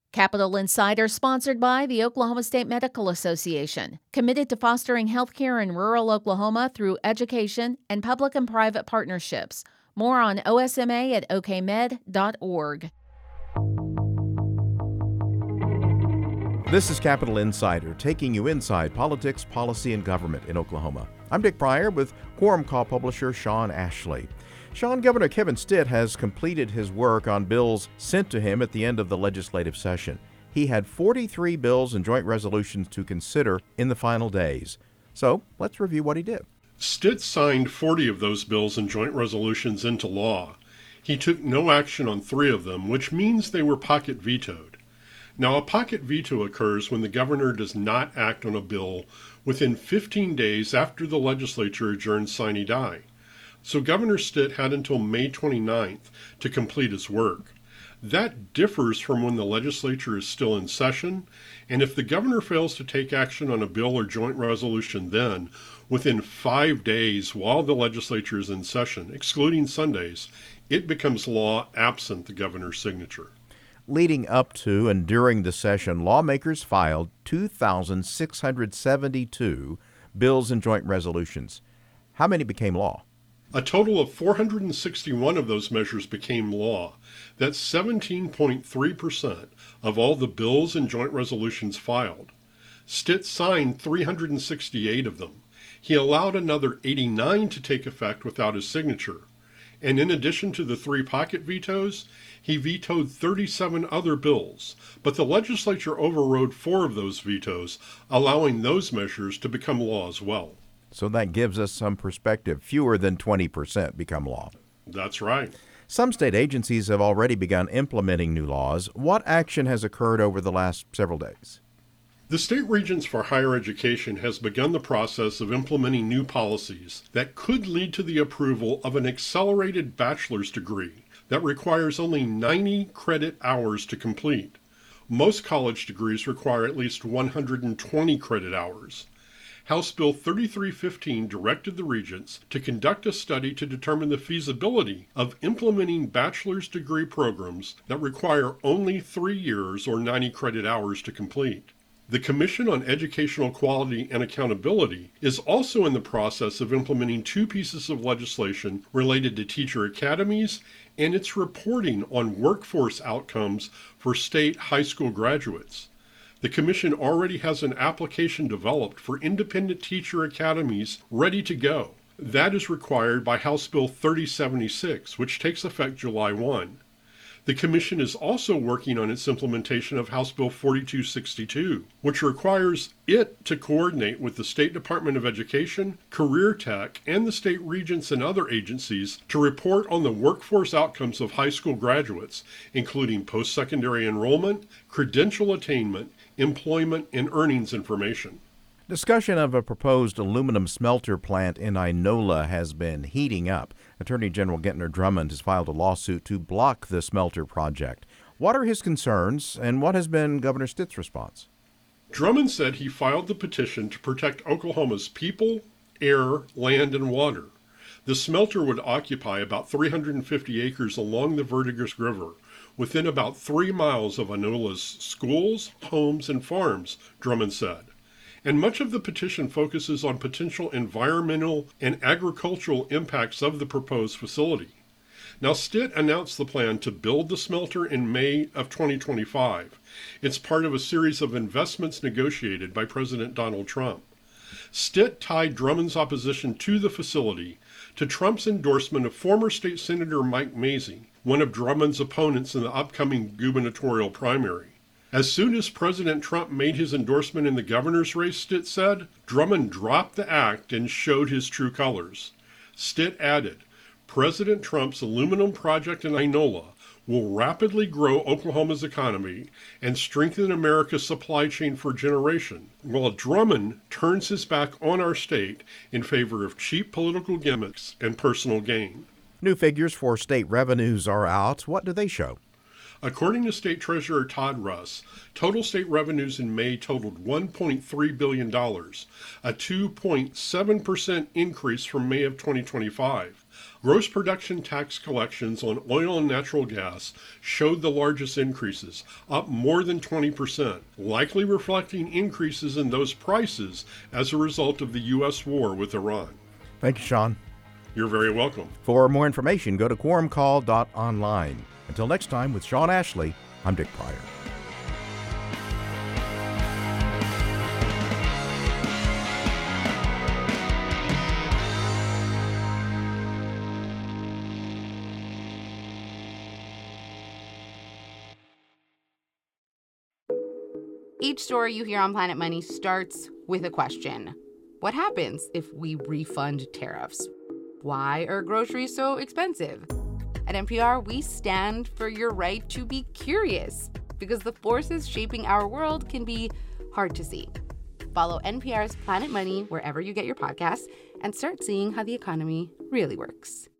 Capital Insider sponsored by the Oklahoma State Medical Association, committed to fostering healthcare in rural Oklahoma through education and public and private partnerships. More on OSMA at okmed.org. This is Capital Insider, taking you inside politics, policy, and government in Oklahoma. I'm Dick Pryor with Quorum Call publisher Sean Ashley. Sean, Governor Kevin Stitt has completed his work on bills sent to him at the end of the legislative session. He had 43 bills and joint resolutions to consider in the final days. So let's review what he did. Stitt signed 40 of those bills and joint resolutions into law. He took no action on 3 of them, which means they were pocket vetoed. Now, a pocket veto occurs when the governor does not act on a bill within 15 days after the legislature adjourns sine die. So Governor Stitt had until May 29th to complete his work. That differs from when the legislature is still in session, and if the governor fails to take action on a bill or joint resolution then, within 5 days while the legislature is in session, excluding Sundays, it becomes law absent the governor's signature. Leading up to and during the session, lawmakers filed 2,672 bills and joint resolutions. How many became law? A total of 461 of those measures became law. That's 17.3% of all the bills and joint resolutions filed. Stitt signed 368 of them. He allowed another 89 to take effect without his signature. And in addition to the 3 pocket vetoes, he vetoed 37 other bills. But the legislature overrode 4 of those vetoes, allowing those measures to become law as well. So that gives us some perspective. Fewer than 20% become law. That's right. Some state agencies have already begun implementing new laws. What action has occurred over the last several days? The State Regents for Higher Education has begun the process of implementing new policies that could lead to the approval of an accelerated bachelor's degree that requires only 90 credit hours to complete. Most college degrees require at least 120 credit hours. House Bill 3315 directed the Regents to conduct a study to determine the feasibility of implementing bachelor's degree programs that require only 3 years or 90 credit hours to complete. The Commission on Educational Quality and Accountability is also in the process of implementing 2 pieces of legislation related to teacher academies and its reporting on workforce outcomes for state high school graduates. The Commission already has an application developed for independent teacher academies ready to go. That is required by House Bill 3076, which takes effect July 1. The Commission is also working on its implementation of House Bill 4262, which requires it to coordinate with the State Department of Education, Career Tech, and the state regents and other agencies to report on the workforce outcomes of high school graduates, including post-secondary enrollment, credential attainment, employment, and earnings information. Discussion of a proposed aluminum smelter plant in Inola has been heating up. Attorney General Gentner Drummond has filed a lawsuit to block the smelter project. What are his concerns, and what has been Governor Stitt's response? Drummond said he filed the petition to protect Oklahoma's people, air, land, and water. The smelter would occupy about 350 acres along the Verdigris River, within about 3 miles of Inola's schools, homes, and farms, Drummond said. And much of the petition focuses on potential environmental and agricultural impacts of the proposed facility. Now, Stitt announced the plan to build the smelter in May of 2025. It's part of a series of investments negotiated by President Donald Trump. Stitt tied Drummond's opposition to the facility to Trump's endorsement of former State Senator Mike Mazzei, one of Drummond's opponents in the upcoming gubernatorial primary. As soon as President Trump made his endorsement in the governor's race, Stitt said, Drummond dropped the act and showed his true colors. Stitt added, President Trump's aluminum project in Inola will rapidly grow Oklahoma's economy and strengthen America's supply chain for a generation, while Drummond turns his back on our state in favor of cheap political gimmicks and personal gain. New figures for state revenues are out. What do they show? According to State Treasurer Todd Russ, total state revenues in May totaled $1.3 billion, a 2.7% increase from May of 2025. Gross production tax collections on oil and natural gas showed the largest increases, up more than 20%, likely reflecting increases in those prices as a result of the U.S. war with Iran. Thank you, Sean. You're very welcome. For more information, go to quorumcall.online. Until next time, with Sean Ashley, I'm Dick Pryor. Each story you hear on Planet Money starts with a question. What happens if we refund tariffs? Why are groceries so expensive? At NPR, we stand for your right to be curious, because the forces shaping our world can be hard to see. Follow NPR's Planet Money wherever you get your podcasts and start seeing how the economy really works.